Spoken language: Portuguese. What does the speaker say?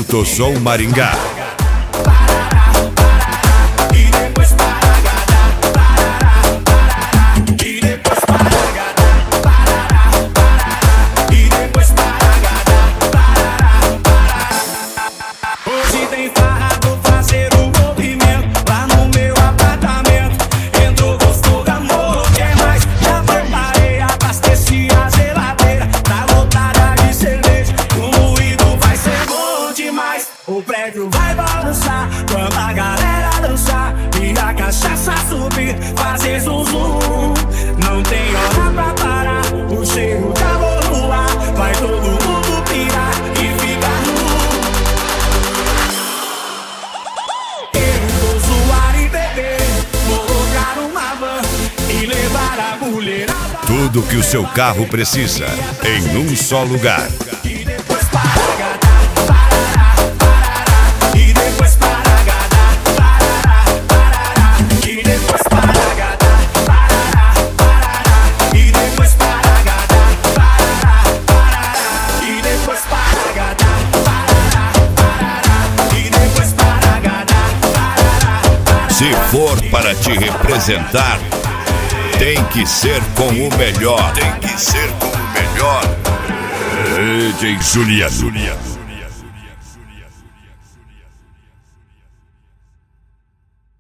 Alto Som Maringá. Hoje tem farra, vou fazer um movimento lá no meu apartamento. Entrou, gostou do amor, quer mais? Já preparei, abasteci a geladeira, tá lotada de cerveja. O moído vai ser bom demais. O prédio vai balançar quando a galera dançar e a cachaça subir, fazer zum zum. Não tem hora pra parar, o cheiro tá bom no ar. Vai todo mundo pirar e ficar nu. Eu vou zoar e beber, vou colocar uma van e levar a mulherada. Tudo que o seu carro precisa em um só lugar. E depois parará, parará, parará. E depois parará, parará, parará. E depois parará, parará, parará. E depois parará, parará, parará. E depois parará, parará, parará. E depois parará, parará, parará. Se for para te representar, tem que ser com o melhor. Tem que ser com o melhor. DJ Juliano.